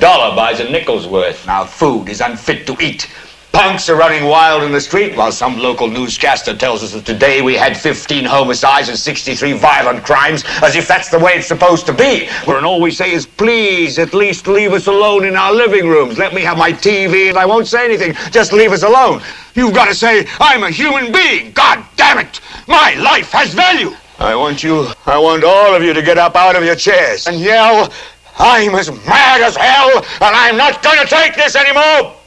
dollar buys a nickel's worth. Now, food is unfit to eat. Punks are running wild in the street, while some local newscaster tells us that today we had 15 homicides and 63 violent crimes, as if that's the way it's supposed to be. And all we say is, please, at least leave us alone in our living rooms. Let me have my TV, and I won't say anything. Just leave us alone. You've got to say, I'm a human being. God damn it. My life has value. I want all of you to get up out of your chairs and yell, I'm as mad as hell, and I'm not going to take this anymore.